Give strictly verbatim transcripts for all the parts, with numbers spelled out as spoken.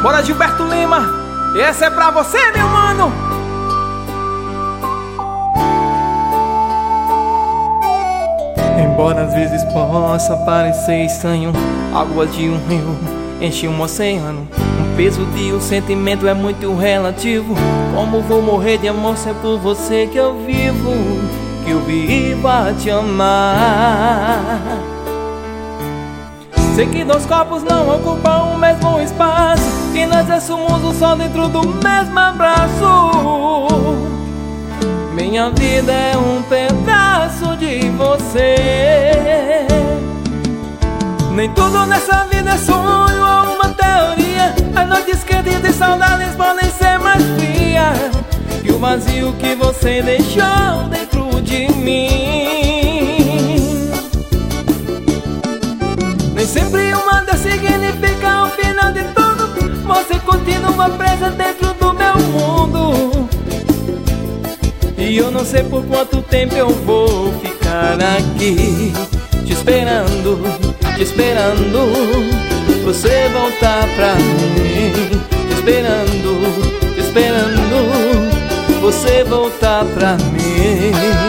Bora, Gilberto Lima, essa é pra você, meu mano. Embora às vezes possa parecer estranho, águas de um rio enche um oceano. O peso de um sentimento é muito relativo. Como vou morrer de amor se é por você que eu vivo, que eu vivo a te amar. Sei que dois corpos não ocupam o mesmo espaço, que nós assumimos o sol dentro do mesmo abraço. Minha vida é um pedaço de você. Nem tudo nessa vida é sonho ou uma teoria. As noites quentes e saudades podem ser mais frias que o vazio que você deixou dentro de mim. Nem sempre uma adeus significa o final de tudo. Você continua presa dentro do meu mundo, e eu não sei por quanto tempo eu vou ficar aqui te esperando, te esperando você voltar pra mim. Te esperando, te esperando você voltar pra mim.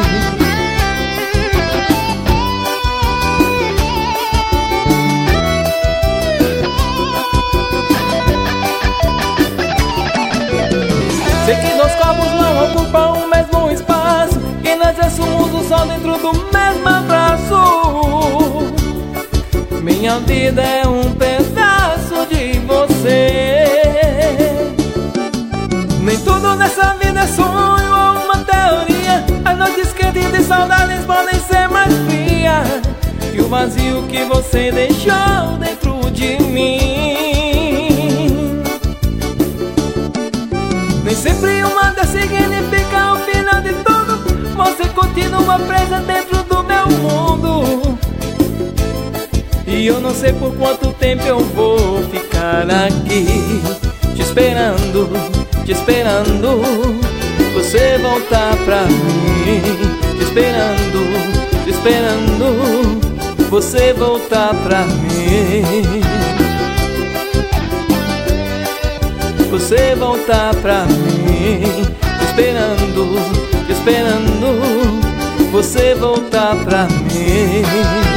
Sei que dois corpos não ocupam o mesmo espaço, que nós assumimos o sol dentro do mesmo abraço. Minha vida é um pedaço de você. Nem tudo nessa vida é sonho ou uma teoria. As noites quentes de saudades podem ser mais frias que o vazio que você deixou dentro de mim. Nem sempre uma adeus significa o final de tudo. Você continua presa dentro do meu mundo, e eu não sei por quanto tempo eu vou ficar aqui te esperando, te esperando você voltar pra mim. Te esperando, te esperando você voltar pra mim. Você voltar pra mim. Te esperando, te esperando você voltar pra mim.